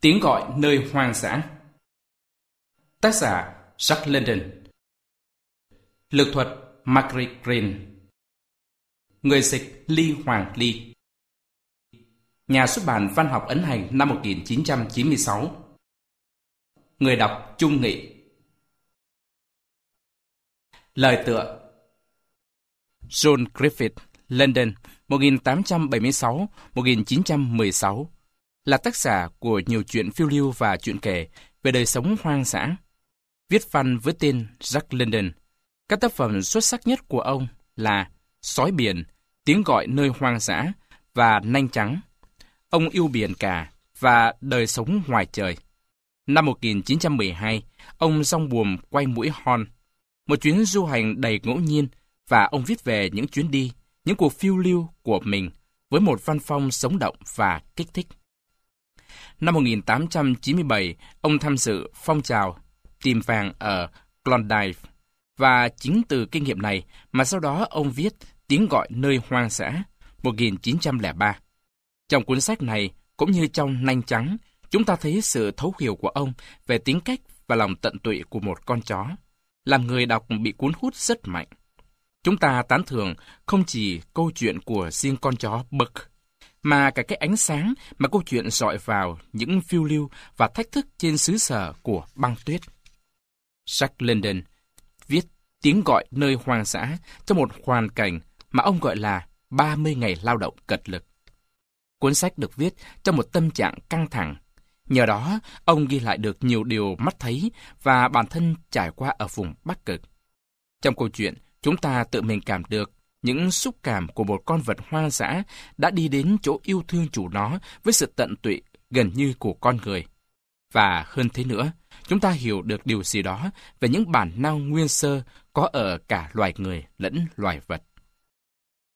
Tiếng gọi nơi hoang dã. Tác giả Jack London. Lực thuật Margaret Green. Người dịch Ly Hoàng Ly. Nhà xuất bản Văn học ấn hành năm 1996. Người đọc Trung Nghị. Lời tựa: John Griffith, London, 1876-1916, là tác giả của nhiều truyện phiêu lưu và truyện kể về đời sống hoang dã. Viết văn với tên Jack London. Các tác phẩm xuất sắc nhất của ông là Sói biển, Tiếng gọi nơi hoang dã và Nanh trắng. Ông yêu biển cả và đời sống ngoài trời. Năm 1912, ông dong buồm quay mũi Horn, một chuyến du hành đầy ngẫu nhiên, và ông viết về những chuyến đi, những cuộc phiêu lưu của mình với một văn phong sống động và kích thích. Năm 1897, ông tham dự phong trào tìm vàng ở Klondike, và chính từ kinh nghiệm này mà sau đó ông viết Tiếng gọi nơi hoang dã 1903. Trong cuốn sách này, cũng như trong Nanh trắng, chúng ta thấy sự thấu hiểu của ông về tính cách và lòng tận tụy của một con chó, làm người đọc bị cuốn hút rất mạnh. Chúng ta tán thưởng không chỉ câu chuyện của riêng con chó Buck, mà cả cái ánh sáng mà câu chuyện rọi vào những phiêu lưu và thách thức trên xứ sở của băng tuyết. Jack London viết Tiếng gọi nơi hoang dã trong một hoàn cảnh mà ông gọi là 30 ngày lao động cật lực. Cuốn sách được viết trong một tâm trạng căng thẳng. Nhờ đó, ông ghi lại được nhiều điều mắt thấy và bản thân trải qua ở vùng Bắc Cực. Trong câu chuyện, chúng ta tự mình cảm được những xúc cảm của một con vật hoang dã đã đi đến chỗ yêu thương chủ nó với sự tận tụy gần như của con người. Và hơn thế nữa, chúng ta hiểu được điều gì đó về những bản năng nguyên sơ có ở cả loài người lẫn loài vật.